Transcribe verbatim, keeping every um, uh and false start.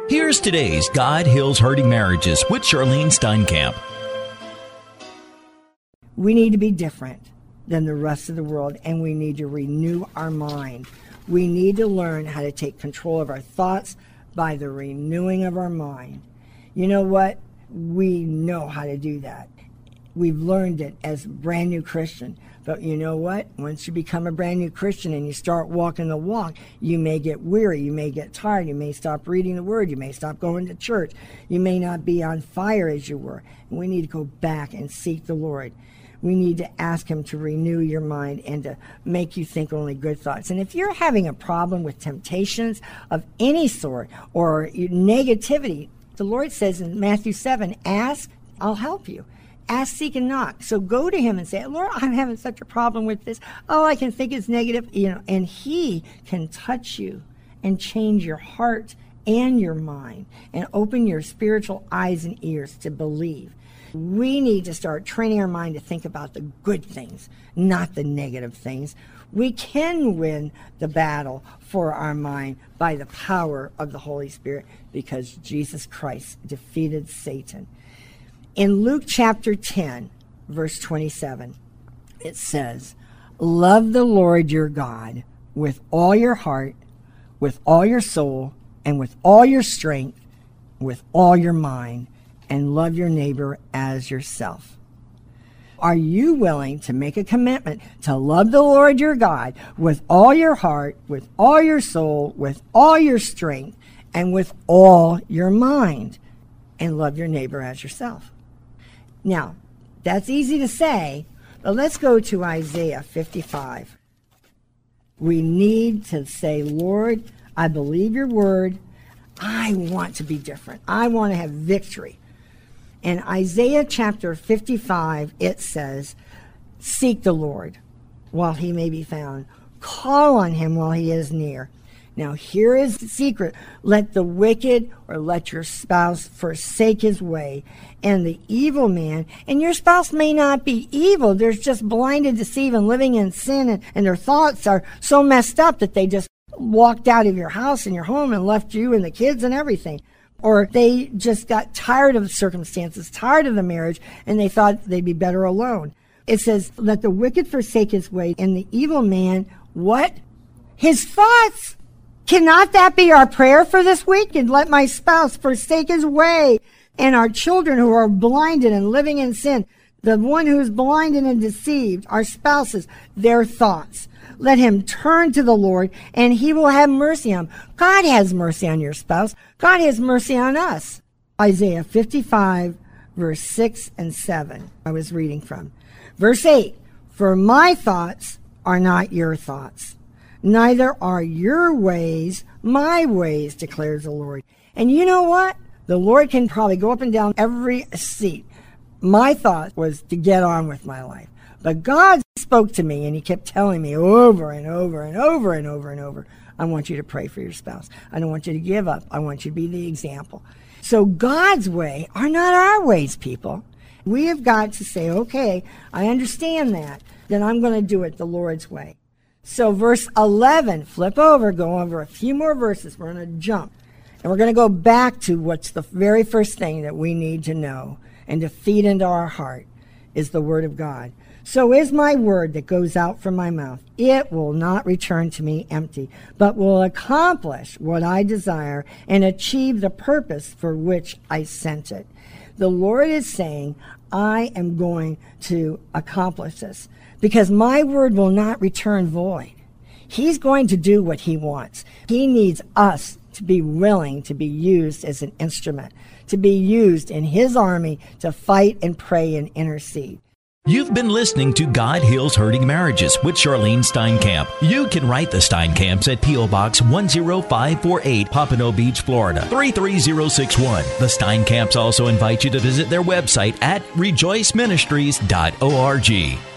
Here's today's God Heals Hurting Marriages with Charlene Steinkamp. We need to be different than the rest of the world, and we need to renew our mind. We need to learn how to take control of our thoughts by the renewing of our mind. You know what? We know how to do that. We've learned it as brand new Christian. But you know what? Once you become a brand new Christian and you start walking the walk, you may get weary, you may get tired, you may stop reading the Word, you may stop going to church, you may not be on fire as you were. And we need to go back and seek the Lord. We need to ask Him to renew your mind and to make you think only good thoughts. And if you're having a problem with temptations of any sort or negativity, the Lord says in Matthew seven, ask, I'll help you. Ask, seek, and knock. So go to Him and say, Lord, I'm having such a problem with this. Oh, I can think it's negative. You know, and He can touch you and change your heart and your mind and open your spiritual eyes and ears to believe. We need to start training our mind to think about the good things, not the negative things. We can win the battle for our mind by the power of the Holy Spirit because Jesus Christ defeated Satan. In Luke chapter ten, verse twenty-seven, it says, love the Lord your God with all your heart, with all your soul, and with all your strength, with all your mind, and love your neighbor as yourself. Are you willing to make a commitment to love the Lord your God with all your heart, with all your soul, with all your strength, and with all your mind, and love your neighbor as yourself? Now, that's easy to say, but let's go to Isaiah fifty-five. We need to say, Lord, I believe your word. I want to be different. I want to have victory. In Isaiah chapter fifty-five, it says, seek the Lord while he may be found. Call on him while he is near. Now, here is the secret. Let the wicked or let your spouse forsake his way, and the evil man, and your spouse may not be evil. They're just blinded, deceived, and living in sin, and, and their thoughts are so messed up that they just walked out of your house and your home and left you and the kids and everything. Or they just got tired of the circumstances, tired of the marriage, and they thought they'd be better alone. It says, let the wicked forsake his way, and the evil man, what? His thoughts. Cannot that be our prayer for this week? And let my spouse forsake his way, and our children who are blinded and living in sin, the one who is blinded and deceived, our spouses, their thoughts. Let him turn to the Lord, and he will have mercy on him. God has mercy on your spouse. God has mercy on us. Isaiah fifty-five, verse six and seven, I was reading from. Verse eight, for my thoughts are not your thoughts, neither are your ways my ways, declares the Lord. And you know what? The Lord can probably go up and down every seat. My thought was to get on with my life. But God spoke to me, and he kept telling me over and over and over and over and over, I want you to pray for your spouse. I don't want you to give up. I want you to be the example. So God's way are not our ways, people. We have got to say, okay, I understand that. Then I'm going to do it the Lord's way. So verse eleven, flip over, go over a few more verses. We're going to jump. And we're going to go back to what's the very first thing that we need to know and to feed into our heart is the Word of God. So is my word that goes out from my mouth. It will not return to me empty, but will accomplish what I desire and achieve the purpose for which I sent it. The Lord is saying, I am going to accomplish this because my word will not return void. He's going to do what he wants. He needs us to be willing to be used as an instrument, to be used in his army to fight and pray and intercede. You've been listening to God Heals Hurting Marriages with Charlene Steinkamp. You can write the Steinkamps at P O. Box one zero five four eight, Pompano Beach, Florida, three three zero six one. The Steinkamps also invite you to visit their website at rejoice ministries dot org.